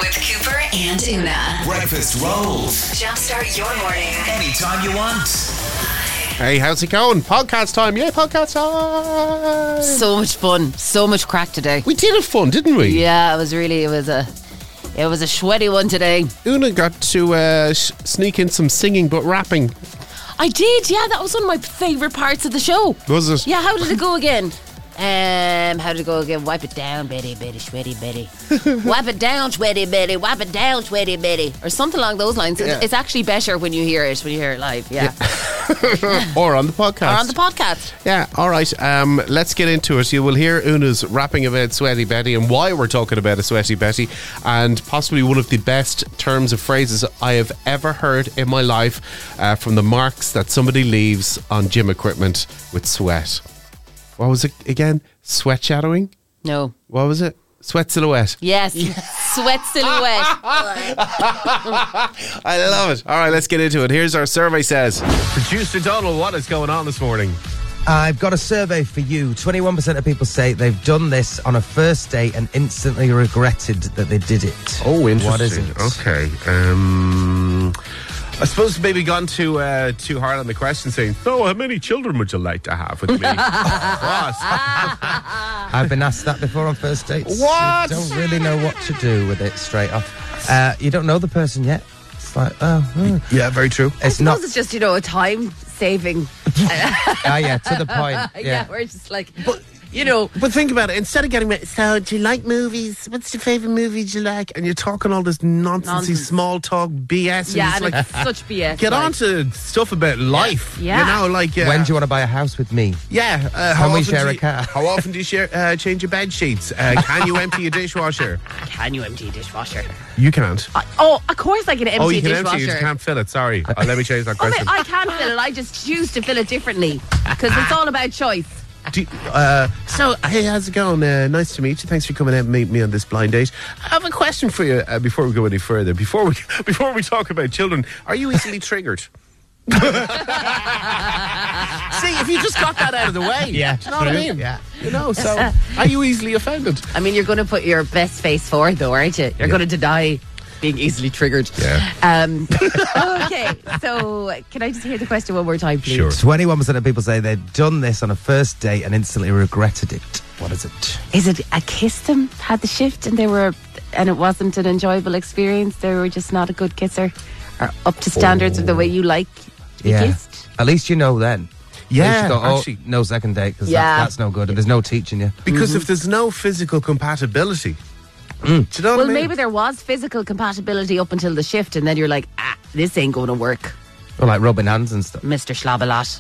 with Cooper and Una. Breakfast rolls. Jumpstart your morning. Anytime you want. Hey, how's it going? Podcast time. Yeah, podcast time. So much fun. So much crack today. We did it fun, didn't we? Yeah, it was a sweaty one today. Una got to sneak in some singing but rapping. I did, yeah. That was one of my favourite parts of the show. Was it? Yeah, how did it go again? How did it go again? Wipe it down, Betty, Betty, sweaty Betty. Wipe it down, sweaty Betty. Wipe it down, sweaty Betty. Or something along those lines. Yeah. It's actually better when you hear it live. Yeah. Or on the podcast. Or on the podcast. Yeah, all right. Let's get into it. You will hear Una's rapping about Sweaty Betty and why we're talking about a Sweaty Betty, and possibly one of the best terms of phrases I have ever heard in my life, from the marks that somebody leaves on gym equipment with sweat. What was it again? Sweat shadowing? No. What was it? Sweat silhouette. Yes. Sweat silhouette. I love it. All right, let's get into it. Here's our survey says. Producer Donald, what is going on this morning? I've got a survey for you. 21% of people say they've done this on a first date and instantly regretted that they did it. Oh, interesting. What is it? Okay. I suppose maybe gone too hard on the question, saying, "So, how many children would you like to have with me?" What? I've been asked that before on first dates. What? You don't really know what to do with it straight off. You don't know the person yet. It's like, Yeah, very true. It's I not. suppose it's just, a time saving. Yeah, to the point. Yeah, we're just like, But think about it. Instead of getting, so do you like movies? What's your favourite movies you like? And you're talking all this nonsensy small talk BS. yeah, and and it's it's such BS. get on to stuff about life. Yeah. You know, like... When do you want to buy a house with me? Yeah. Can we share a car? How often do you change your bed sheets? Can you empty your dishwasher? Can you empty a dishwasher? You can't. Of course I can empty Oh, you a can dishwasher. empty it, you just can't fill it. Sorry. Let me change that Oh, wait, question. I can fill it. I just choose to fill it differently because it's all about choice. So, hey, how's it going? Nice to meet you. Thanks for coming out and meet me on this blind date. I have a question for you before we go any further. Before we talk about children, are you easily triggered? See, if you just got that out of the way. Yeah, do you know what I true. mean? Yeah. So are you easily offended? I mean, you're going to put your best face forward, though, aren't you? You're going to deny being easily triggered. Yeah. Okay, so can I just hear the question one more time, please? Sure. 21% of people say they've done this on a first date and instantly regretted it. What is it? Is it a kiss them had the shift and it wasn't an enjoyable experience? They were just not a good kisser, or up to standards of the way you like to be kissed? At least you know then. Yeah, At least you go, actually. no second date because Yeah. that's no good and there's no teaching you. Because if there's no physical compatibility, do you know what I Well, mean? maybe there was physical compatibility up until the shift, and then you're like, this ain't going to work, Or like rubbing hands and stuff. Mr. Schlabalot.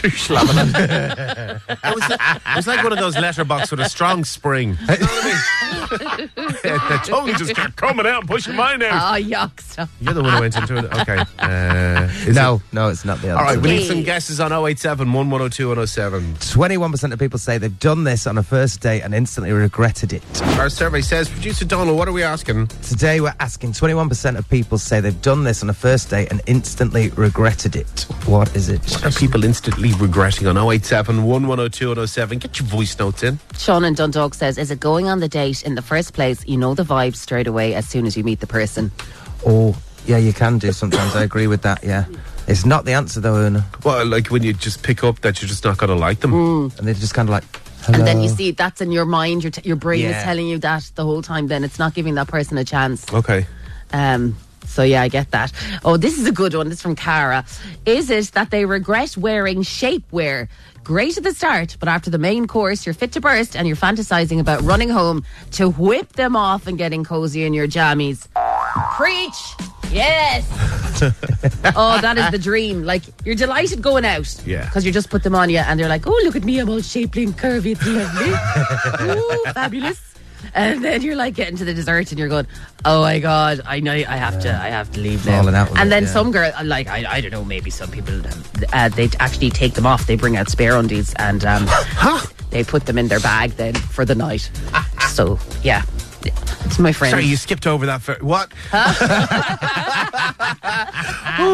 It was like one of those letterbox with a strong spring. You know what I mean? The tongue just kept coming out and pushing mine out. Oh, yuck. Stop. You're the one who went into it. Okay. No, it's not the answer. All right, we need Hey. some guesses on 087 110 107. 21% of people say they've done this on a first date and instantly regretted it. Our survey says, Producer Donald, what are we asking? Today we're asking 21% of people say they've done this on a first date and instantly regretted it. What is it? What are people instantly regretting on 087 110 107? Get your voice notes in. Sean in Dundalk says, is it going on the date in the first place? You know the vibe straight away as soon as you meet the person. Oh, yeah, you can do sometimes. I agree with that, yeah. It's not the answer though, Una. Well, like when you just pick up that you're just not going to like them. And they're just kind of like, hello. And then you see that's in your mind. Your brain is Yeah. telling you that the whole time. Then it's not giving that person a chance. Okay. So yeah, I get that. Oh, this is a good one. This is from Cara. Is it that they regret wearing shapewear? Great at the start, but after the main course, you're fit to burst and you're fantasizing about running home to whip them off and getting cozy in your jammies. Preach! Yes! Oh, that is the dream. Like, you're delighted going out. Yeah. Because you just put them on you and they're like, oh, look at me, I'm all shapely and curvy. It's lovely. Ooh, fabulous. And then you're like getting to the dessert and you're going, oh my God, I know I have to leave now. Falling out with And it, then yeah. some girl, like, I don't know, maybe some people, they actually take them off. They bring out spare undies and they put them in their bag then for the night. So, yeah. It's my friend. Sorry, you skipped over that. What? Ooh,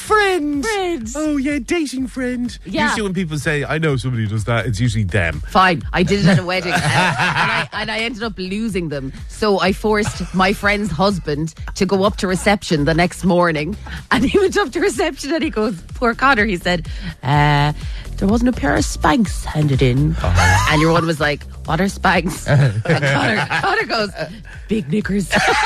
Friend. Friend. Oh, yeah, dating friend. Yeah. Usually when people say, I know somebody who does that, it's usually them. Fine, I did it at a wedding and I ended up losing them. So I forced my friend's husband to go up to reception the next morning, and he went up to reception and he goes, poor Connor, he said, there wasn't a pair of Spanx handed in. And your one was like, what are Spanx? And Connor goes, big knickers.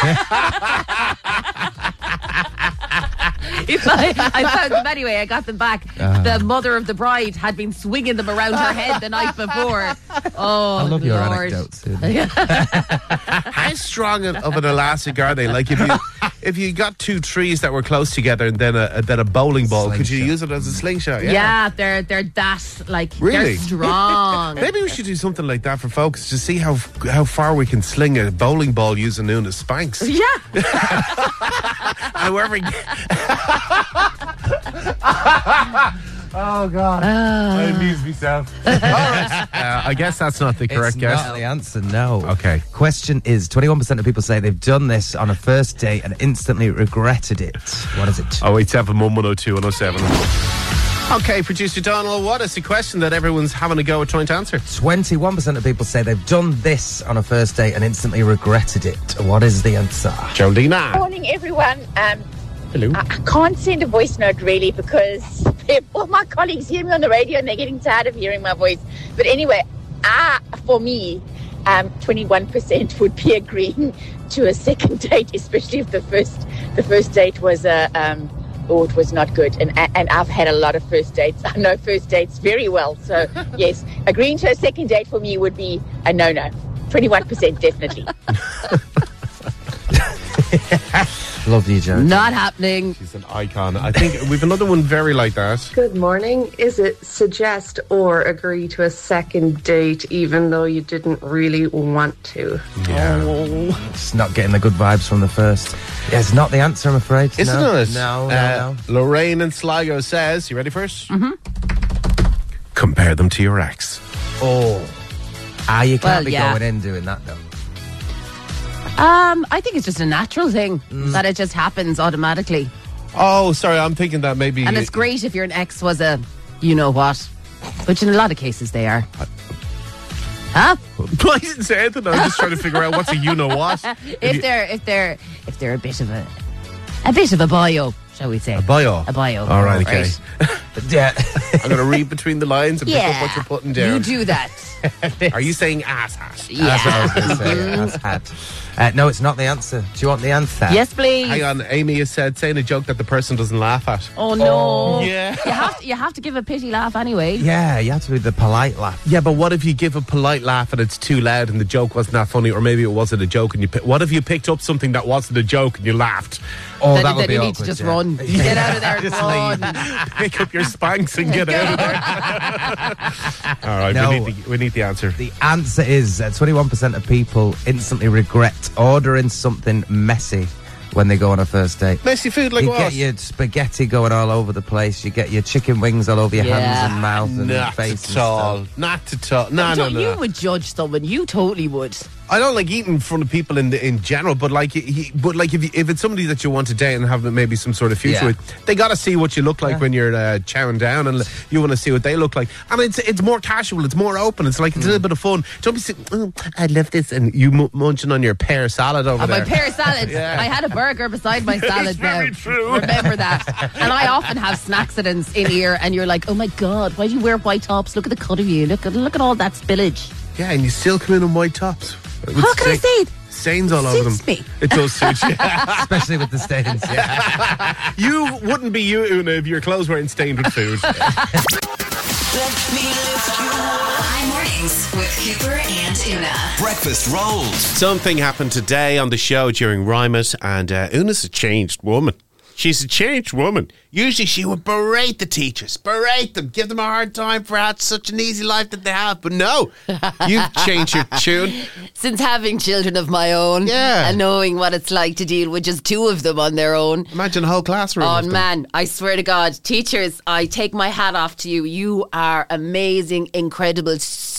I found them anyway. I got them back. The mother of the bride had been swinging them around her head the night before. Oh, I love your Lord. anecdotes. How strong of an elastic are they? Like if you got two trees that were close together and then a bowling ball, could you Slingshot. use it as a slingshot? Yeah, they're that, like, Really? they're strong. Maybe we should do something like that for folks to see how far we can sling a bowling ball using Una's Spanx. Yeah. However. Oh, God. I amuse myself. All right. I guess that's not the correct It's guess. not the answer, no. Okay. Question is, 21% of people say they've done this on a first date and instantly regretted it. What is it? 087 110 107. Okay, producer Donald, what is the question that everyone's having a go at trying to answer? 21% of people say they've done this on a first date and instantly regretted it. What is the answer? Jolina. Morning, everyone. Hello. I can't send a voice note really because all my colleagues hear me on the radio and they're getting tired of hearing my voice. But anyway, for me, 21% would be agreeing to a second date, especially if the first date was it was not good. And I've had a lot of first dates. I know first dates very well. So yes, agreeing to a second date for me would be a no-no. 21% definitely. Love you, Joe. Not happening. She's an icon. I think we've another one very like that. Good morning. Is it suggest or agree to a second date even though you didn't really want to? Yeah. It's not getting the good vibes from the first. Yeah, it's not the answer, I'm afraid. Isn't no. it? No. Lorraine in Sligo says, you ready first? Mm-hmm. Compare them to your ex. Oh. You can't Well, be yeah. going in doing that, though. I think it's just a natural thing that it just happens automatically. Oh, sorry, I'm thinking that maybe... And it's great if your ex was a you-know-what, which in a lot of cases they are. Huh? I didn't say anything. I'm just trying to figure out what's a you-know-what. If they're a bit of a bio, shall we say? A bio? A bio. All right, okay. Yeah. I'm going to read between the lines and pick up Yeah. what you're putting down. You do that. Are you saying ass hat? Yeah. That's what I was going to say. Yeah, that's had. No, it's not the answer. Do you want the answer? Yes, please. Hang on, Amy has said, saying a joke that the person doesn't laugh at. Oh no. Yeah. You have to give a pity laugh anyway. Yeah, you have to do the polite laugh. Yeah, but what if you give a polite laugh and it's too loud and the joke wasn't that funny, or maybe it wasn't a joke and what if you picked up something that wasn't a joke and you laughed? Oh, Then, that would then be you awkward, need to just yeah. run. Get out of there and Just run. Pick up your Spanx and get out of there. All right, No. we need the answer. The answer is 21% of people instantly regret ordering something messy when they go on a first date. Messy food like You what? get your spaghetti going all over the place. You get your chicken wings all over your Yeah. hands and mouth and Not face at all. and stuff. Not at all. No. You would judge someone. You totally would. I don't like eating in front of people in general, but like if it's somebody that you want to date and have maybe some sort of future Yeah. with, they got to see what you look like when you're chowing down, and you want to see what they look like. And it's more casual, it's more open. It's like it's a little bit of fun. Don't be saying, "Oh, I love this," and you munching on your pear salad over And there. my pear salad. Yeah. I had a burger beside my salad It's very now. true. Remember that. And I often have snacks in here, and you're like, oh my God, why do you wear white tops? Look at the cut of you. Look at all that spillage. Yeah, and you still come in white tops. How can I say it? Stains all over them. Suits me. It does suit you. Especially with the stains. Yeah. You wouldn't be you, Una, if your clothes weren't stained with food. High mornings with Cooper and Una. Breakfast rolls. Something happened today on the show during Rhyme It, and Una's a changed woman. She's a changed woman. Usually she would berate the teachers, berate them, give them a hard time for having such an easy life that they have. But no, you've changed your tune. Since having children of my own, Yeah. and knowing what it's like to deal with just two of them on their own. Imagine a whole classroom. Oh of them. man, I swear to God, teachers, I take my hat off to you. You are amazing, incredible,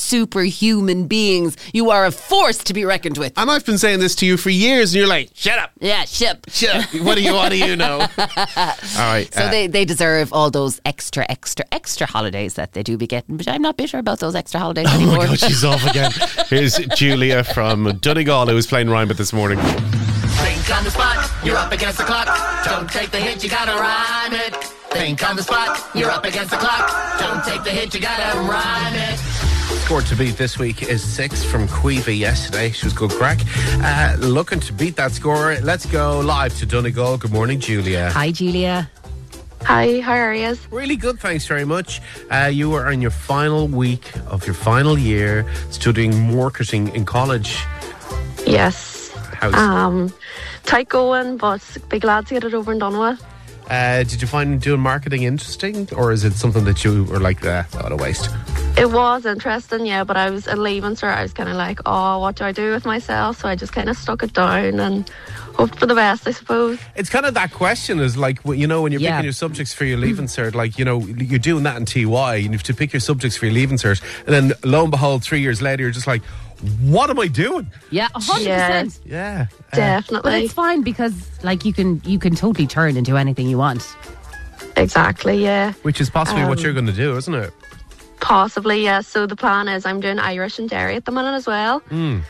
superhuman beings. You are a force to be reckoned with. And I've been saying this to you for years, and you're like, shut up. Yeah, ship. Shut up. What do you know? All right. So they deserve all those extra holidays that they do be getting. But I'm not bitter about those extra holidays Oh anymore. my God, she's off again. Here's Julia from Donegal, who was playing Rhyme It this morning. Think on the spot, you're up against the clock. Don't take the hit, you gotta rhyme it. Think on the spot, you're up against the clock. Don't take the hit, you gotta rhyme it. Score to beat this week is 6 from Quiva yesterday. She was good crack. Looking to beat that score. Let's go live to Donegal. Good morning, Julia. Hi, Julia. Hi, how are you? Really good, thanks very much. You were in your final week of your final year studying marketing in college. Yes. How's Tight going, but be glad to get it over and done with. Did you find doing marketing interesting, or is it something that you were like, what a waste? It was interesting, yeah, but I was at leaving, so I was kind of like, oh, what do I do with myself? So I just kind of stuck it down and hoped for the best, I suppose. It's kind of that question is like, you know, when you're Yeah. picking your subjects for your leaving cert, like, you know, you're doing that in TY, and you have to pick your subjects for your leaving cert, and then lo and behold, 3 years later, you're just like, what am I doing? Yeah, 100%. Yeah. But Definitely. it's fine because, like, you can totally turn into anything you want. Exactly, yeah. Which is possibly what you're going to do, isn't it? Possibly, yeah. So the plan is I'm doing Irish and dairy at the minute as well.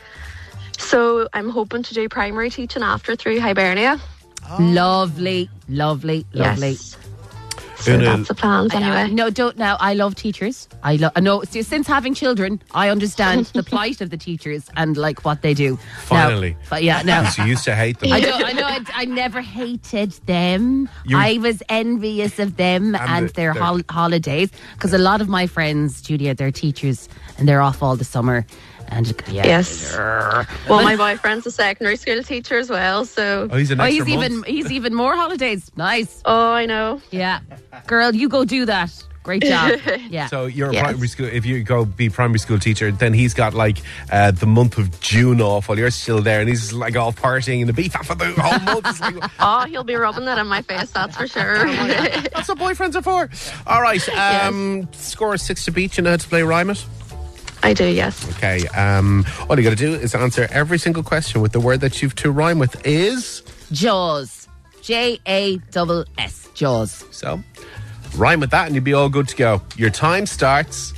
So I'm hoping to do primary teaching after through Hibernia. Lovely, lovely, lovely. Yes. So Una- that's the plans anyway. No, don't now. I love teachers. I know. Since having children, I understand the plight of the teachers and like what they do. Finally. Now, but yeah, no. So you used to hate them. I know. I never hated them. You- I was envious of them and their holidays because a lot of my friends, Julia, they're teachers and they're off all the summer. And yeah. Yes. Well, my boyfriend's a secondary school teacher as well, so. Oh, he's an extra he's even more holidays. Nice. Oh, I know. Yeah, girl, you go do that. Great job. Yeah. So you're a Yes. primary school. If you go be primary school teacher, then he's got like the month of June off while you're still there, and he's like all partying in the beef for the whole month. It's like, Oh, he'll be rubbing that in my face, that's for sure. that's what boyfriends are for. All right. Score is 6 to beat. You know how to play Rhyme It? I do, yes. Okay. All you got to do is answer every single question with the word that you've to rhyme with is. Jaws. JASS. Jaws. So, rhyme with that, and you'll be all good to go. Your time starts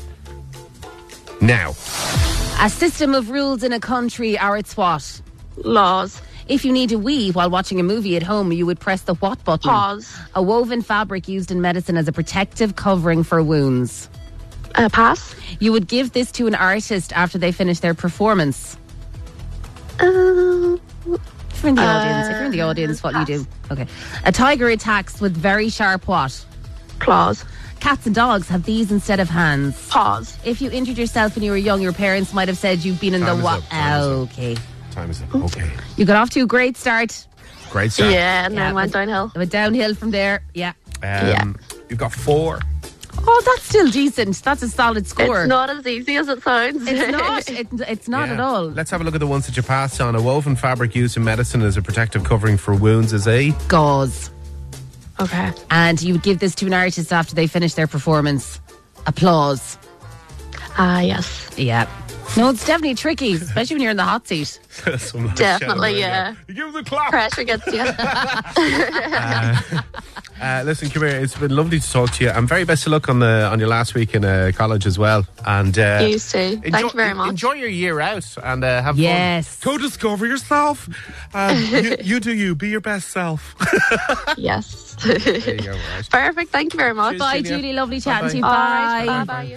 now. A system of rules in a country are its what? Laws. If you need a wee while watching a movie at home, you would press the what button? Pause. A woven fabric used in medicine as a protective covering for wounds. Pass. You would give this to an artist after they finish their performance. If you're in the audience, what do you do? Okay. A tiger attacks with very sharp what? Claws. Cats and dogs have these instead of hands. Pause. If you injured yourself when you were young, your parents might have said you've been in Time the is what? up, time is up. Okay. Time is up. Okay. You got off to a great start. Great start. Yeah, and then went downhill. Went downhill from there. Yeah. You've got 4. Oh, that's still decent. That's a solid score. It's not as easy as it sounds. It's not. It's not Yeah. at all. Let's have a look at the ones that you passed on. A woven fabric used in medicine as a protective covering for wounds is a. Gauze. Okay. And you would give this to an artist after they finish their performance. Applause. Yes. Yeah. No, it's definitely tricky, especially when you're in the hot seat. Definitely, yeah. You give them the clap. Pressure gets you. Listen, come here. It's been lovely to talk to you. And very best of luck on your last week in college as well. And You too. Thank you very much. Enjoy your year out and have Yes. fun. Go discover yourself. You do you. Be your best self. Yes. There you go, right. Perfect. Thank you very much. Bye, Julia. Julie. Lovely chatting to you. All Bye. right. Bye-bye.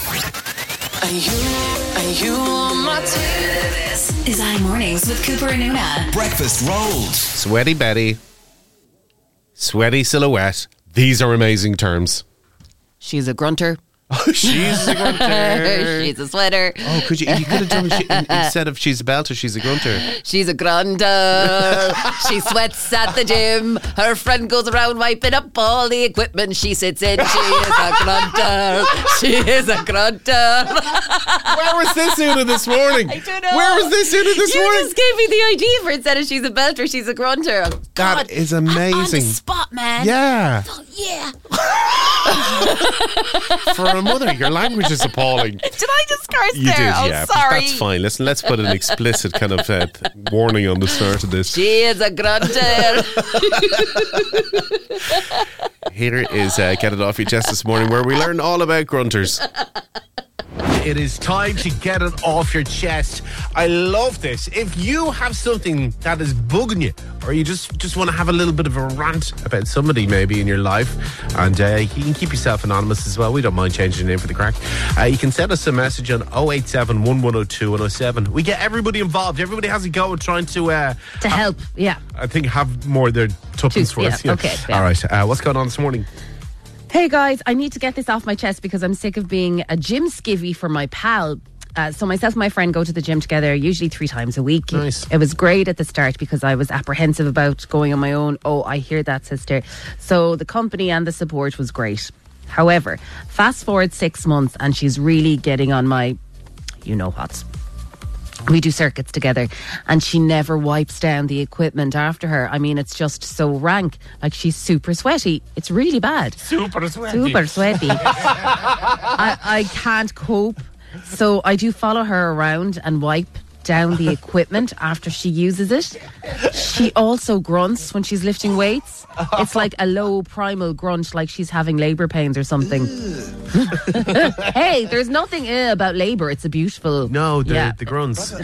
Are you on my team? This is iMornings with Cooper and Una. Breakfast rolls. Sweaty Betty. Sweaty silhouette. These are amazing terms. She's a grunter. She's a grunter. She's a sweater. Oh, you could have done instead of she's a belter, she's a grunter. She's a grunter. She sweats at the gym. Her friend goes around wiping up all the equipment she sits in. She is a grunter. She is a grunter. Where was this Una this morning? I don't know. Where was this Una this You morning? just gave me the idea for instead of she's a belter, she's a grunter. Oh, That God. is I'm on amazing. the spot, man. Yeah. Oh, yeah. For a mother. Your language is appalling. Did I just curse You there? did, Oh, yeah. sorry. That's fine. Listen, let's put an explicit kind of warning on the start of this. She is a grunter. Here is Get It Off Your Chest this morning, where we learn all about grunters. It is time to get it off your chest. I love this. If you have something that is bugging you, or you just want to have a little bit of a rant about somebody maybe in your life, and you can keep yourself anonymous as well. We don't mind changing your name for the crack. You can send us a message on 087 1102 107. We get everybody involved. Everybody has a go at trying to help, yeah. I think have more of their tuppence for us. Yeah, okay. Yeah. All right. What's going on this morning? Hey guys, I need to get this off my chest because I'm sick of being a gym skivvy for my pal. So myself and my friend go to the gym together usually 3 times a week. Nice. It was great at the start because I was apprehensive about going on my own. Oh, I hear that, sister. So the company and the support was great. However, fast forward 6 months and she's really getting on my you-know-whats. We do circuits together and she never wipes down the equipment after her. I mean, it's just so rank. Like, she's super sweaty. It's really bad. Super sweaty. Super sweaty. I can't cope. So I do follow her around and wipe down the equipment after she uses it. She also grunts when she's lifting weights. It's like a low primal grunt, like she's having labour pains or something. Hey, there's nothing about labour. It's a beautiful... No, the Yeah. grunts.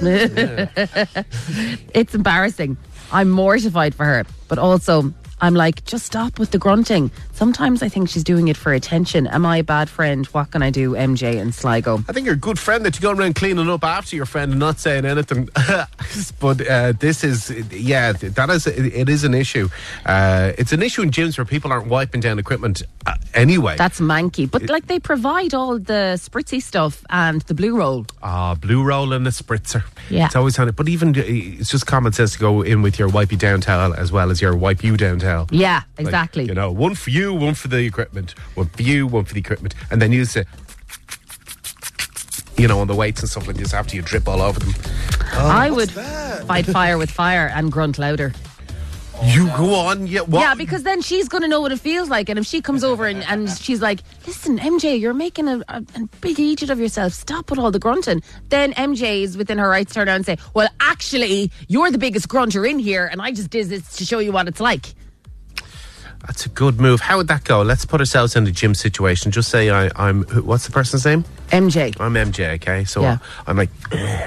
It's embarrassing. I'm mortified for her, but also I'm like, just stop with the grunting. Sometimes I think she's doing it for attention. Am I a bad friend? What can I do, MJ and Sligo? I think you're a good friend that you go around cleaning up after your friend and not saying anything. But this is, it is an issue. It's an issue in gyms where people aren't wiping down equipment anyway. That's manky. But like, they provide all the spritzy stuff and the blue roll. Blue roll and a spritzer. Yeah. It's always handy. But even, it's just common sense to go in with your wipe you down towel as well as your wipe you down towel. Yeah, exactly. Like, one for you, one for the equipment. One for you, one for the equipment. And then use it, on the weights and stuff like this after you drip all over them. I would fight fire with fire and grunt louder. You go on, yeah. What? Yeah, because then she's going to know what it feels like. And if she comes over and she's like, listen, MJ, you're making a big idiot of yourself. Stop with all the grunting. Then MJ is within her rights to turn around and say, well, actually, you're the biggest grunter in here. And I just did this to show you what it's like. That's a good move. How would that go? Let's put ourselves in a gym situation. Just say I'm... What's the person's name? MJ. I'm MJ, okay? So Yeah. I'm like...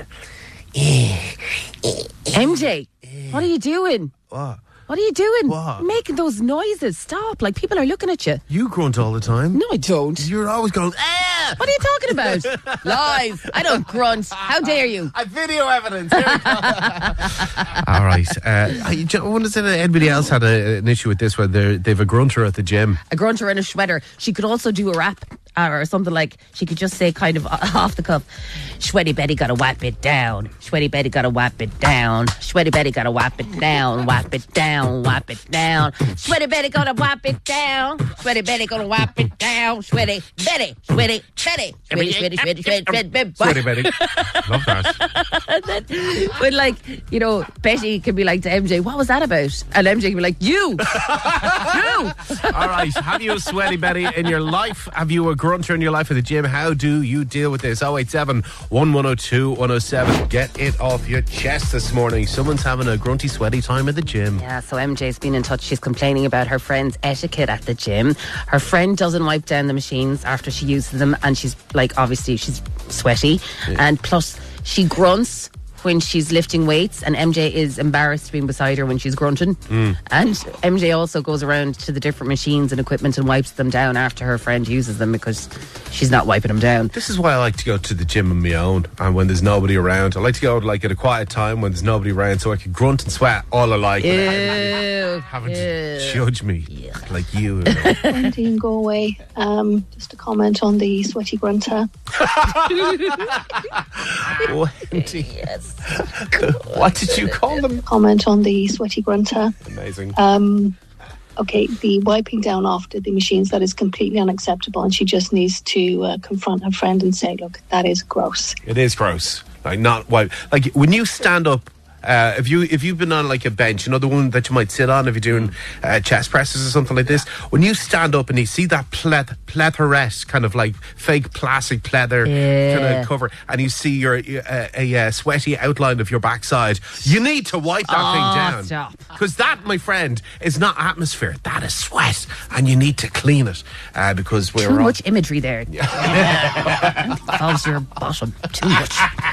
MJ, what are you doing? What? What are you doing? What? Making those noises. Stop. Like, people are looking at you. You grunt all the time. No, I don't. You're always going... Ah! What are you talking about? Lies. I don't grunt. How dare you? I video evidence. Here we go. All right. I wonder if anybody else had an issue with this where they've a grunter at the gym. A grunter and a shredder. She could also do a rap or something like, she could just say kind of off the cuff, Sweaty Betty gotta whap it down. Sweaty Betty gotta whap it down. Sweaty Betty gotta whap it down. Whap it down. Whap it down. Sweaty Betty gonna whap it down. Sweaty Betty gonna whap it down. Sweaty Betty. Sweaty Betty. Sweaty, sweaty, sweaty, sweaty, sweaty, Sweaty Betty. Love that. But like, Betty can be like to MJ, what was that about? And MJ can be like, you. You. All right. Have you a Sweaty Betty in your life? Have you a grunter in your life at the gym? How do you deal with this? 087 1102 107. Get it off your chest this morning. Someone's having a grunty, sweaty time at the gym. Yeah, so MJ's been in touch. She's complaining about her friend's etiquette at the gym. Her friend doesn't wipe down the machines after she uses them, and she's like, obviously she's sweaty, and plus she grunts when she's lifting weights, and MJ is embarrassed being beside her when she's grunting. And MJ also goes around to the different machines and equipment and wipes them down after her friend uses them because she's not wiping them down. This is why I like to go to the gym on my own and when there's nobody around. I like to go like at a quiet time when there's nobody around so I can grunt and sweat all alike. Ew. Having to judge me like you. Quarantine, go away. Just a comment on the sweaty grunter. Yes. What did you call them? Comment on the sweaty grunter. Amazing. Okay, the wiping down after the machines, that is completely unacceptable, and she just needs to confront her friend and say, look, that is gross. It is gross. Like, not wipe. Like, when you stand up If you've been on like a bench, you know, the one that you might sit on if you're doing chest presses or something like this, when you stand up and you see that pletherette kind of like fake plastic pleather kind of cover, and you see your a sweaty outline of your backside, you need to wipe that thing down. Stop. Because that, my friend, is not atmosphere. That is sweat, and you need to clean it because we're Too much imagery there. Involves your bottom too much.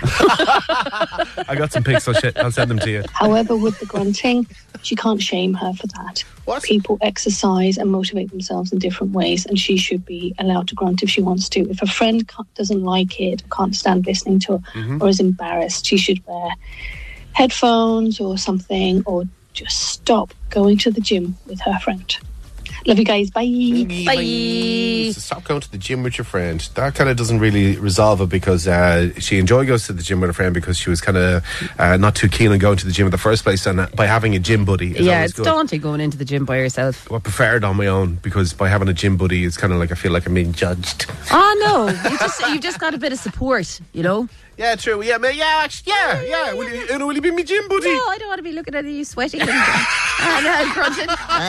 I got some pics. I'll send them to you. However, with the grunting, she can't shame her for that. What? People exercise and motivate themselves in different ways, and she should be allowed to grunt if she wants to. If a friend doesn't like it, can't stand listening to her, or is embarrassed, she should wear headphones or something, or just stop going to the gym with her friend. Love you guys. Bye. Bye. So stop going to the gym with your friend. That kind of doesn't really resolve it, because she goes to the gym with a friend because she was kind of not too keen on going to the gym in the first place, and by having a gym buddy is always it's good. daunting going into the gym by yourself. I prefer it on my own, because by having a gym buddy, it's kind of like I feel like I'm being judged. Oh no, you've just got a bit of support, you know. Yeah, true. Yeah, mate. Yeah. Will you be my gym buddy? No, I don't want to be looking at you sweating and grunting.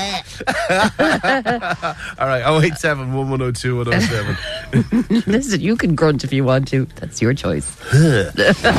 All right, 087 1102 107. Listen, you can grunt if you want to. That's your choice. All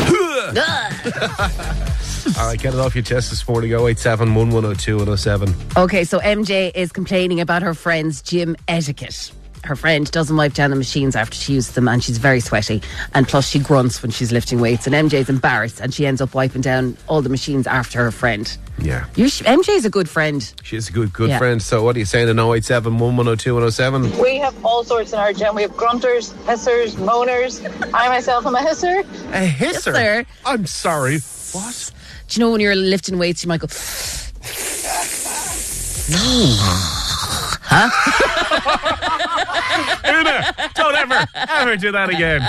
right, get it off your chest this morning. 087 1102 107. Okay, so MJ is complaining about her friend's gym etiquette. Her friend doesn't wipe down the machines after she uses them, and she's very sweaty, and plus she grunts when she's lifting weights, and MJ's embarrassed, and she ends up wiping down all the machines after her friend. Yeah. MJ's a good friend. She is a good friend. So what are you saying in 087 1102 107? We have all sorts in our gym. We have grunters, hissers, moaners. I myself am a hisser. A hisser? Hisser? I'm sorry. What? Do you know when you're lifting weights, you might go... Huh? Una, don't ever do that again.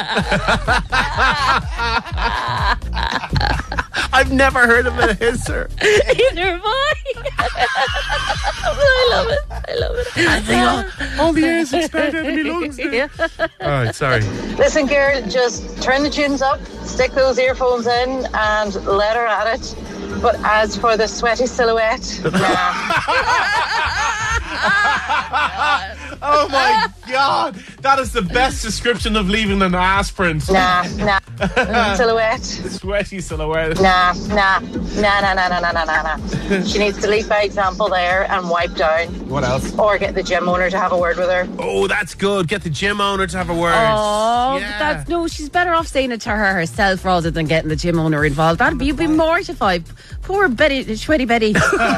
I've never heard of a hisser. Neither have I. I love it. I think all the air is expanded out of my lungs. Yeah. All right, sorry. Listen, girl, just turn the tunes up, stick those earphones in, and let her at it. But as for the sweaty silhouette, Oh my God, that is the best description of leaving an aspirin. Nah. Silhouette. Sweaty silhouette. Nah. She needs to lead by example there and wipe down. What else? Or get the gym owner to have a word with her. Oh, that's good. Get the gym owner to have a word. Oh, yeah. she's better off saying it to her herself rather than getting the gym owner involved. You'd be mortified. Poor Betty, sweaty Betty.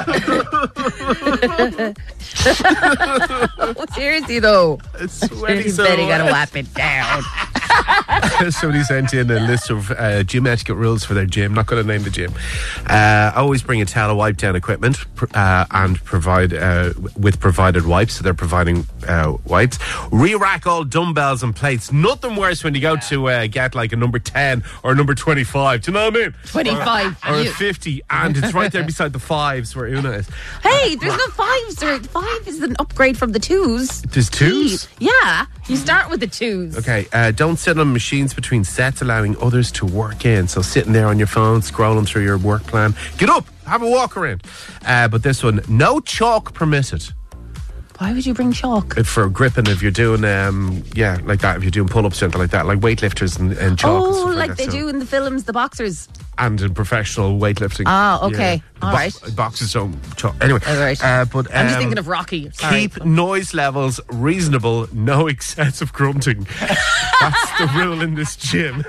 Seriously though, Sweaty Betty gotta wipe it down. Somebody sent in a list of gym etiquette rules for their gym. Not going to name the gym. Always bring a towel, wipe down equipment, and provide with provided wipes. So they're providing wipes. Re-rack all dumbbells and plates. Nothing worse when you go to get like a number 10 or a number 25. Do you know what I mean? 25 or a 50, and it's right there beside the 5s where Una is. Hey, there's no 5s. 5 is an upgrade from the 2s. There's 2s? Yeah, you start with the 2s. Okay, don't sit on machines between sets, allowing others to work in. So sitting there on your phone, scrolling through your work plan. Get up, have a walk around. But this one, no chalk permitted. Why would you bring chalk? For gripping, if you're doing, like that, if you're doing pull-ups, something like that, like weightlifters and chalk and stuff like that. they do in the films, the boxers. And in professional weightlifting. Ah, okay. All right. Boxers don't chalk. Anyway. All right. But, I'm just thinking of Rocky. Sorry. Keep noise levels reasonable, no excessive grunting. That's the rule in this gym.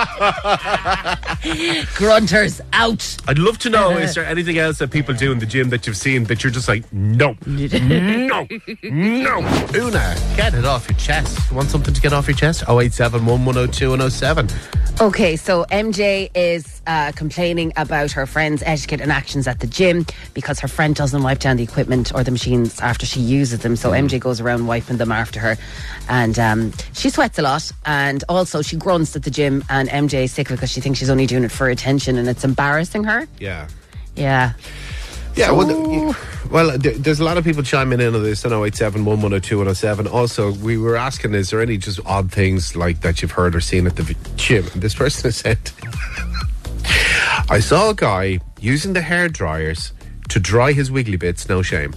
Grunters out. I'd love to know, is there anything else that people do in the gym that you've seen that you're just like, no. Una, get it off your chest. You want something to get off your chest? 087 1102 107. Okay, so MJ is complaining about her friend's etiquette and actions at the gym because her friend doesn't wipe down the equipment or the machines after she uses them. So MJ goes around wiping them after her, and she sweats a lot, and also she grunts at the gym, and MJ is sick because she thinks she's only doing it for attention and it's embarrassing her. Yeah. Yeah. Yeah, well, there's a lot of people chiming in on this on 087 1102 107. Also, we were asking, is there any just odd things like that you've heard or seen at the gym? And this person has said, I saw a guy using the hair dryers to dry his wiggly bits, no shame.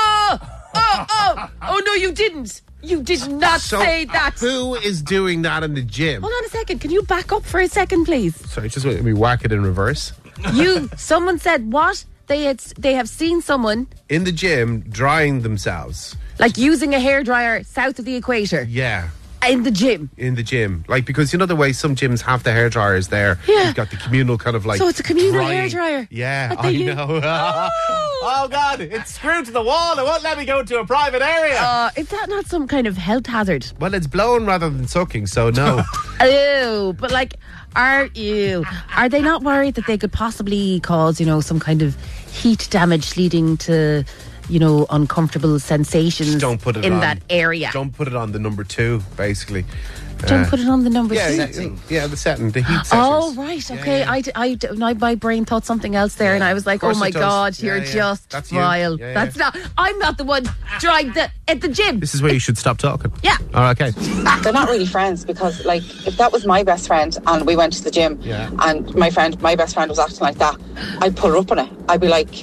Oh, no, you didn't. You did not say that. Who is doing that in the gym? Hold on a second. Can you back up for a second, please? Sorry, just let me whack it in reverse. Someone said what? They have seen someone In the gym, drying themselves. like using a hairdryer south of the equator Yeah. in the gym. In the gym. Like, because you know the way some gyms have the hair dryers there? Yeah. You've got the communal kind of like... So it's a communal drying- hairdryer. Yeah, That I they use. know. Oh, God, it's screwed to the wall. It won't let me go to a private area. Is that not some kind of health hazard? Well, it's blowing rather than sucking, so no. Ew, but like, are they not worried that they could possibly cause, some kind of heat damage leading to, uncomfortable sensations Don't put it in on. that area? Don't put it on the number 2, basically. Don't put it on the number Yeah, 2. the setting, the heat setters. Oh, right, okay. Yeah. My brain thought something else there, and I was like, Of oh course my it does. God, Yeah, you're yeah. just That's you. vile. Yeah, yeah. That's not, I'm not the one drying at the gym. This is where you should stop talking. Yeah. Oh, okay. They're not really friends because, like, if that was my best friend and we went to the gym and my best friend was acting like that, I'd put her up on it. I'd be like,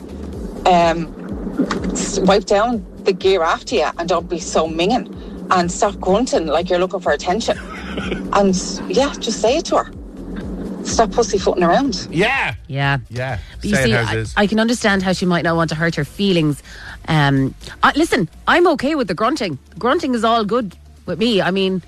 wipe down the gear after you and don't be so minging and stop grunting like you're looking for attention. And just say it to her. Stop pussyfooting around. Yeah. Yeah. Yeah. But you Say see, it as is. I can understand how she might not want to hurt her feelings. Listen, I'm okay with the grunting. Grunting is all good with me. I mean,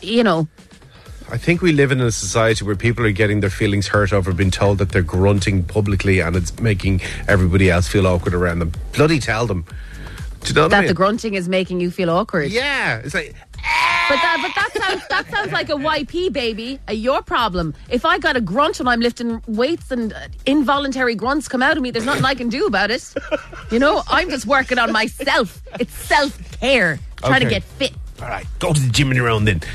I think we live in a society where people are getting their feelings hurt over being told that they're grunting publicly and it's making everybody else feel awkward around them. Bloody tell them. Do you know what I that mean? the grunting is making you feel awkward. Yeah. It's like... But that sounds like a YP, baby. Your problem. If I got a grunt when I'm lifting weights and involuntary grunts come out of me, there's nothing I can do about it. I'm just working on myself. It's self-care. Trying to Okay. get fit. All right, go to the gym on your own then.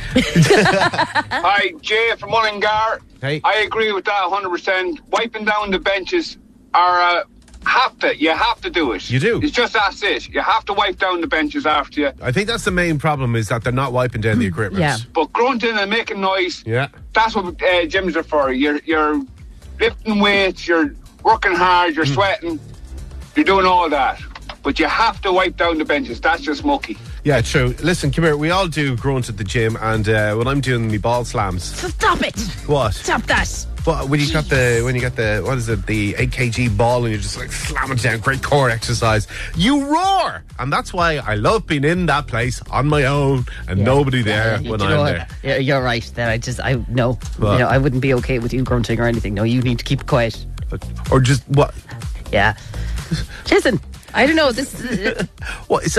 Hi, Jay from Mullingar. Hey. I agree with that 100%. Wiping down the benches are you have to do it. You do. It's just that's it. You have to wipe down the benches after you. I think that's the main problem is that they're not wiping down the equipment. Yeah. But grunting and making noise, Yeah. that's what gyms are for. You're lifting weights, you're working hard, you're sweating, you're doing all that. But you have to wipe down the benches. That's just mucky. Yeah, true. Listen, come here. We all do grunt at the gym, and when I'm doing my ball slams, Stop it. what? Stop that. What when you got the what is it, the 8 kg ball, and you're just like slamming it down, great core exercise. You roar, and that's why I love being in that place on my own and nobody there when I'm there. Yeah, you're right. Then What? I wouldn't be okay with you grunting or anything. No, you need to keep quiet. Or just what? Yeah. Listen, I don't know. This. What is that?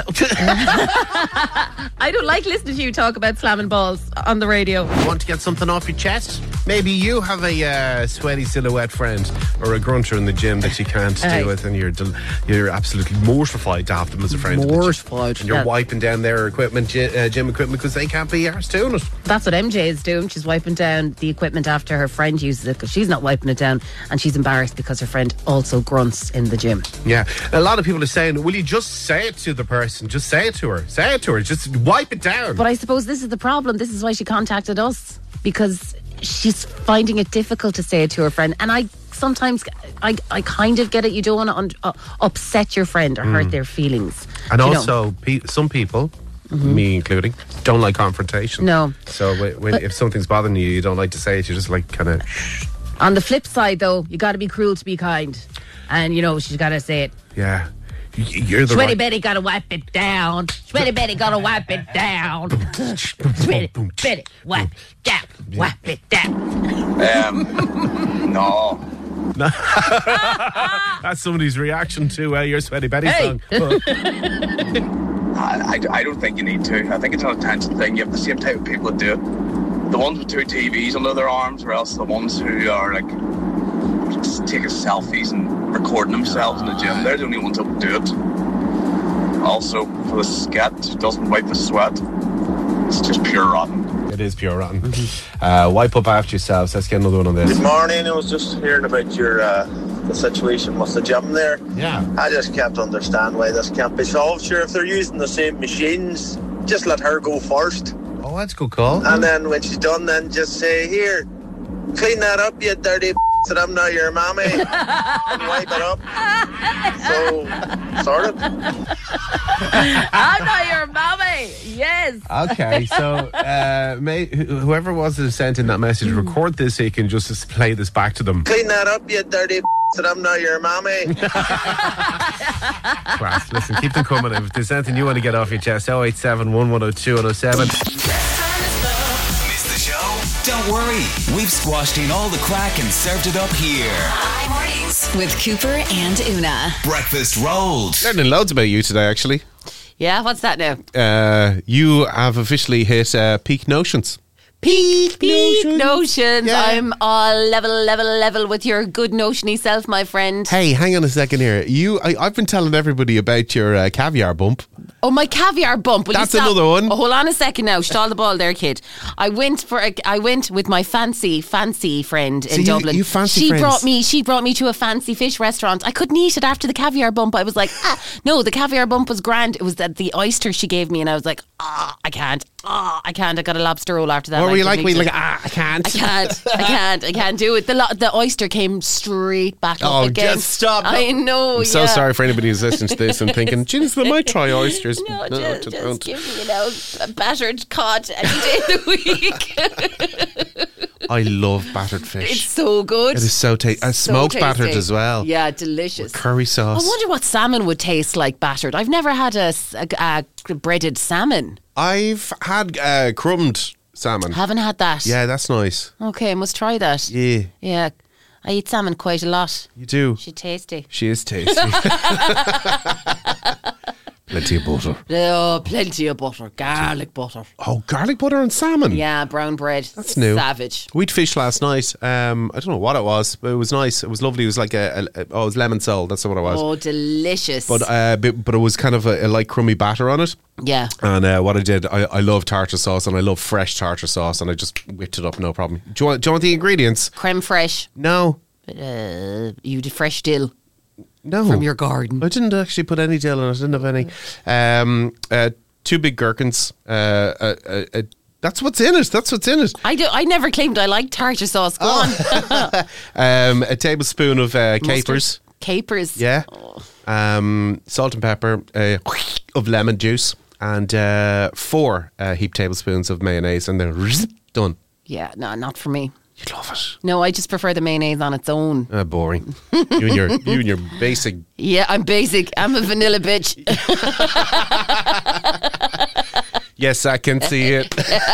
I don't like listening to you talk about slamming balls on the radio. Want to get something off your chest? Maybe you have a sweaty silhouette friend or a grunter in the gym that you can't Aye. deal with, and you're absolutely mortified to have them as a friend. Mortified. And you're Yeah. wiping down their equipment, gym equipment, because they can't be arsed doing it. That's what MJ is doing. She's wiping down the equipment after her friend uses it because she's not wiping it down, and she's embarrassed because her friend also grunts in the gym. Yeah, a lot of people are saying, will you just say it to the person? Just say it to her. Say it to her. Just wipe it down. But I suppose this is the problem. This is why she contacted us, because she's finding it difficult to say it to her friend. And I sometimes, I kind of get it. You don't want to upset your friend or hurt their feelings. And You know? also, some people, me including, don't like confrontation. No. So if something's bothering you, you don't like to say it. You just like kind of... On the flip side, though, you got to be cruel to be kind. And, she's got to say it. Yeah. You're the Sweaty right... Betty got to wipe it down. Sweaty Betty got to wipe it down. Sweaty Betty, wipe it down. Wipe it down. No. That's somebody's reaction to your Sweaty Betty song. I don't think you need to. I think it's an attention thing. You have the same type of people that do it. The ones with 2 TVs under their arms, or else the ones who are like just taking selfies and recording themselves in the gym. They're the only ones that will do it. Also, for the scat, doesn't wipe the sweat. It's just pure rotten. It is pure rotten. Wipe up after yourselves. Let's get another one on this. Good morning. I was just hearing about your the situation with the gym there. Yeah. I just can't understand why this can't be solved. Sure, if they're using the same machines, just let her go first. Oh, that's a good call. And then when she's done, then just say, here, clean that up, you dirty that I'm not your mommy and wipe it up. So, sorted. I'm not your mommy. Yes. Okay, so whoever was that sent in that message, record this so you can just play this back to them. Clean that up, you dirty that I'm not your mommy. Class. Listen, keep them coming. If there's anything you want to get off your chest, 087 1102 107. Missed the show? Don't worry. We've squashed in all the crack and served it up here. Hi Mornings with Cooper and Una. Breakfast rolled. Learning loads about you today, actually. Yeah, what's that now? You have officially hit peak notions. Peak notions. Yeah. I'm all level with your good notiony self, my friend. Hey, hang on a second here. I've been telling everybody about your caviar bump. Oh, my caviar bump. Will That's you stop? another one. Oh, hold on a second now. Stall the ball there, kid. I went with my fancy friend in Dublin. You fancy she friends. brought me to a fancy fish restaurant. I couldn't eat it after the caviar bump. I was like, no, the caviar bump was grand. It was the oyster she gave me, and I was like, I can't. I got a lobster roll after that. What were you like? Were you like, I can't. I can't do it. The oyster came straight back up again. Just stop. I know. I'm so sorry for anybody who's listening to this and thinking, geez, they might try oysters. No, just don't. give me, a battered cod any day of the week. I love battered fish. It's so good. It is so tasty. Smoked tasty. battered as well. Yeah, delicious. With curry sauce. I wonder what salmon would taste like battered. I've never had a breaded salmon. I've had crumbed salmon. Haven't had that. Yeah, that's nice. Okay, must try that. Yeah. Yeah. I eat salmon quite a lot. You do. She's tasty. She is tasty. Plenty of butter. Oh, plenty of butter. Garlic butter. Oh, garlic butter and salmon. Yeah, brown bread. That's new. Savage. We had fish last night. I don't know what it was, but it was nice. It was lovely. It was like it was lemon sole. That's what it was. Oh, delicious. But it was kind of a light crummy batter on it. Yeah. And what I did, I love tartar sauce and I love fresh tartar sauce, and I just whipped it up, no problem. Do you want the ingredients? Creme fraiche. No. You did fresh dill. No. From your garden. I didn't actually put any dill in it. I didn't have any. 2 big gherkins. That's what's in it. I never claimed I liked tartar sauce. Go on. A tablespoon of capers. Capers. Yeah. Salt and pepper. Of lemon juice. And 4 heaped tablespoons of mayonnaise. And then done. Yeah, no, not for me. You'd love it. No, I just prefer the mayonnaise on its own. Boring. you and your basic. Yeah, I'm basic. I'm a vanilla bitch. Yes, I can see it.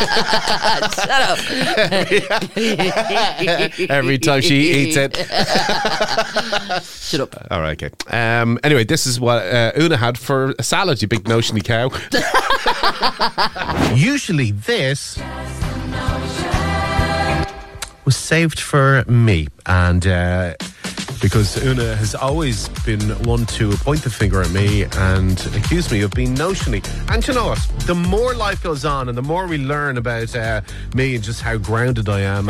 Shut up. Every time she eats it. Shut up. All right, okay. Anyway, this is what Una had for a salad, you big notiony cow. Usually this was saved for me, and because Una has always been one to point the finger at me and accuse me of being notiony. And you know what? The more life goes on and the more we learn about me and just how grounded I am.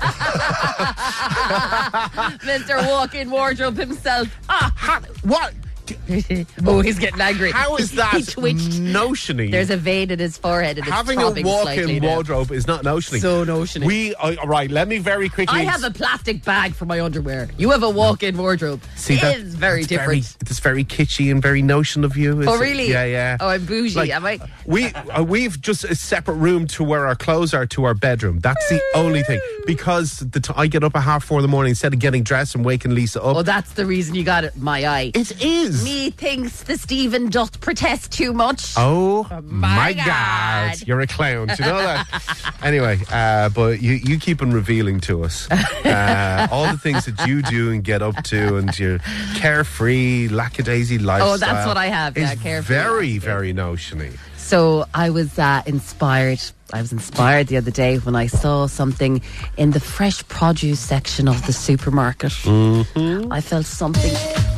Mr. Walk-in Wardrobe himself. What? Oh, he's getting angry. How is that He twitched. notiony? There's a vein in his forehead and Having it's a throbbing walk-in slightly now. wardrobe is not notiony. So notiony. Right, let me very quickly... I have a plastic bag for my underwear. You have a walk-in wardrobe. See, it is very different. It's very kitschy and very notion of you. Oh, really? Yeah. Oh, I'm bougie, am I? We've just a separate room to where our clothes are to our bedroom. That's the only thing. Because I get up at 4:30 in the morning instead of getting dressed and waking Lisa up. Oh, that's the reason you got it, my eye. It is. Me thinks the Stephen doth protest too much. Oh my God. You're a clown. Do you know that? Anyway, but you keep on revealing to us all the things that you do and get up to, and your carefree, lackadaisy lifestyle. Oh, that's what I have. Yeah, is carefree. very, very notiony. So I was inspired. I was inspired the other day when I saw something in the fresh produce section of the supermarket. Mm-hmm. I felt something.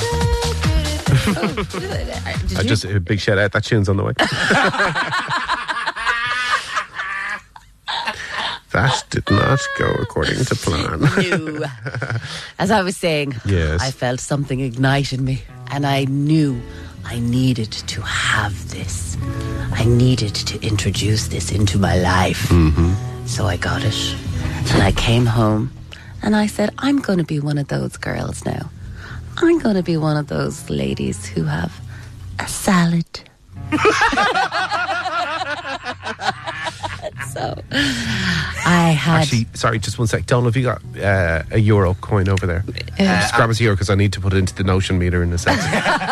Just a big shout out. That tune's on the way. That did not go according to plan. No. As I was saying, yes. I felt something ignite in me, and I knew I needed to have this. I needed to introduce this into my life. Mm-hmm. So I got it, and I came home, And I said, I'm going to be one of those girls now. I'm going to be one of those ladies who have a salad. So I had... Actually, sorry, just one sec. Donald, have you got a euro coin over there? Just grab us a euro because I need to put it into the notion meter in a second.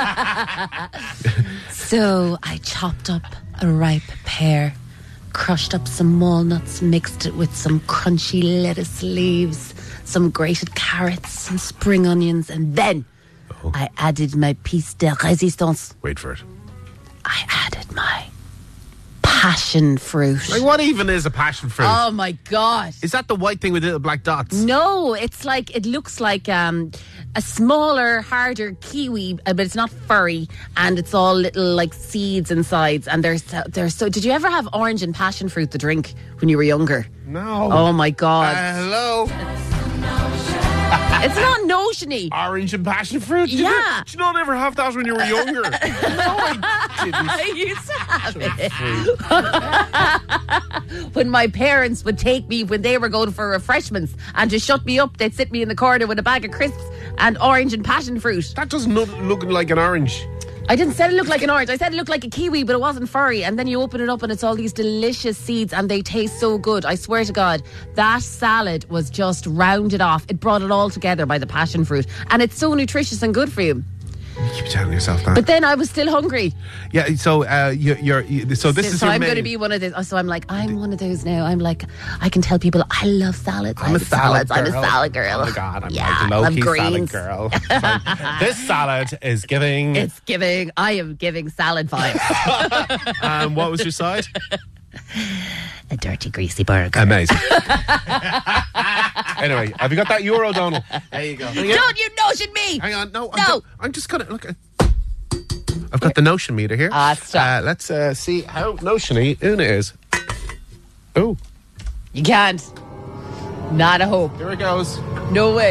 So I chopped up a ripe pear, crushed up some walnuts, mixed it with some crunchy lettuce leaves, some grated carrots, some spring onions, and then I added my piece de résistance. Wait for it. I added my passion fruit. Like, what even is a passion fruit? Oh my God. Is that the white thing with little black dots? No, it looks like a smaller, harder kiwi, but it's not furry, and it's all little like seeds inside, and they're so. Did you ever have orange and passion fruit, the drink, when you were younger? No. Oh my God. Hello. It's not notiony. Orange and passion fruit? Did you not ever have that when you were younger? No, I didn't. I used to have it. When my parents would take me when they were going for refreshments and to shut me up, they'd sit me in the corner with a bag of crisps and orange and passion fruit. That doesn't look like an orange. I didn't say it looked like an orange. I said it looked like a kiwi, but it wasn't furry. And then you open it up and it's all these delicious seeds and they taste so good. I swear to God, that salad was just rounded off. It brought it all together by the passion fruit. And it's so nutritious and good for you. You keep telling yourself that. But then I was still hungry. Yeah, so so this is so your I'm main... going to be one of those. So I'm like, I'm one of those now. I'm like, I can tell people I love salads. I'm a salad girl. I'm a salad girl. Oh my God, I'm yeah, like a low-key salad greens. girl. This salad is giving... It's giving... I am giving salad vibes. What was your side? A dirty, greasy burger. Amazing. Anyway, have you got that euro, Donald? There you go. Don't you notion me! Hang on, no. No. I'm just going to... Look, I've got the notion meter here. Stop. Let's see how notiony Una is. Oh. You can't. Not a hope. Here it goes. No way.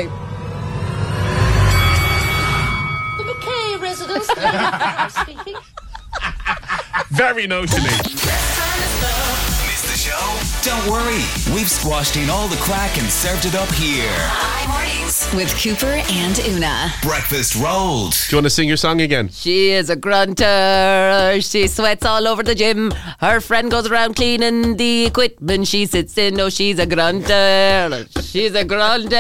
The McKay residence. Speaking. Very notiony. Missed the show? Don't worry. We've squashed in all the crack and served it up here. High mornings with Cooper and Una. Breakfast rolled. Do you want to sing your song again? She is a grunter. She sweats all over the gym. Her friend goes around cleaning the equipment she sits in. Oh, she's a grunter. She's a grunter.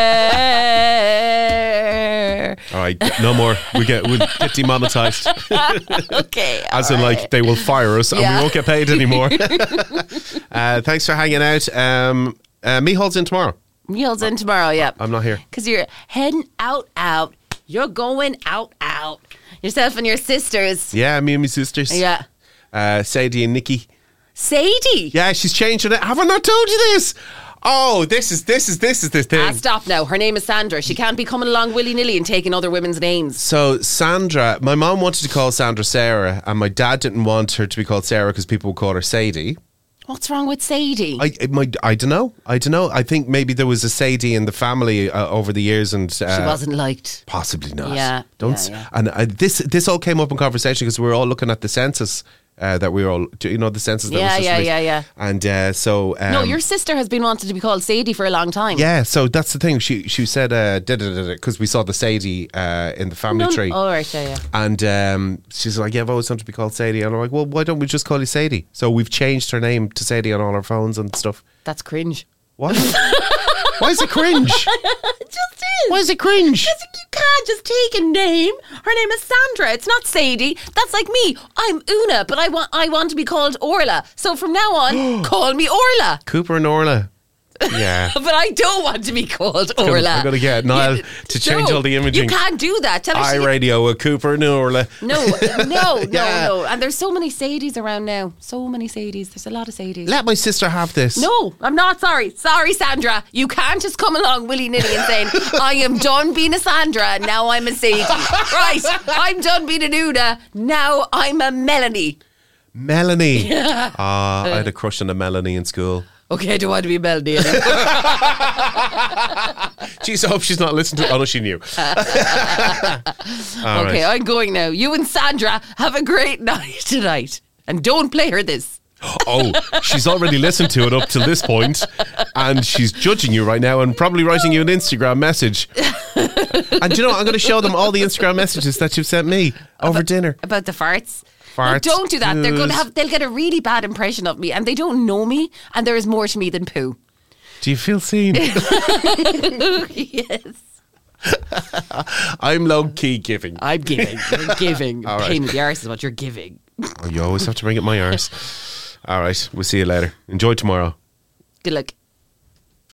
All right, no more. We'll get demonetized. Okay. As in, like, they will fire us and we won't get paid anymore. Thanks for hanging out. Michael's in tomorrow. Meals in tomorrow, yeah. I'm not here. Because you're heading out. You're going out. Yourself and your sisters. Yeah, me and my sisters. Yeah. Sadie and Nikki. Sadie? Yeah, she's changed her name. Have I not told you this? Oh, this is the thing. Stop now. Her name is Sandra. She can't be coming along willy-nilly and taking other women's names. So Sandra, my mom wanted to call Sandra Sarah, and my dad didn't want her to be called Sarah because people would call her Sadie. What's wrong with Sadie? I don't know. I think maybe there was a Sadie in the family over the years, and she wasn't liked. Possibly not. Yeah. And this all came up in conversation because we were all looking at the census. That we were all, the census. That was just released. Yeah. And so... no, your sister has been wanted to be called Sadie for a long time. Yeah, so that's the thing. She said, because we saw the Sadie in the family tree. Oh, right, yeah. And she's like, yeah, I've always wanted to be called Sadie. And I'm like, well, why don't we just call you Sadie? So we've changed her name to Sadie on all our phones and stuff. That's cringe. What? Why is it cringe? It just is. Why is it cringe? Because you can't just take a name. Her name is Sandra. It's not Sadie. That's like me. I'm Una, but I want to be called Orla. So from now on, call me Orla. Cooper and Orla. Yeah. But I don't want to be called Orla. I'm going to get Niall to change all the imaging. You can't do that. Tell her iRadio with Cooper and Orla. No. And there's so many Sadies around now. So many Sadies. There's a lot of Sadies. Let my sister have this. No, I'm not sorry. Sorry, Sandra. You can't just come along willy-nilly and saying, I am done being a Sandra, now I'm a Sadie. Right, I'm done being an Una, now I'm a Melanie. Melanie. Yeah. I had a crush on a Melanie in school. Okay, I don't want to be Melanie anymore. Jeez, I hope she's not listening to... Oh, no, she knew. Okay, right. I'm going now. You and Sandra have a great night tonight. And don't play her this. Oh, she's already listened to it up till this point, and she's judging you right now and probably writing you an Instagram message. And you know, I'm going to show them all the Instagram messages that you've sent me over dinner. About the farts. Farts. No, don't do that. They're going to Poos. they'll get a really bad impression of me, and they don't know me, and there is more to me than poo. Do you feel seen? Yes. I'm low key giving. I'm giving. You're giving. All right. Pain in the arse is what you're giving. Oh, you always have to bring up my arse. All right, we'll see you later. Enjoy tomorrow. Good luck.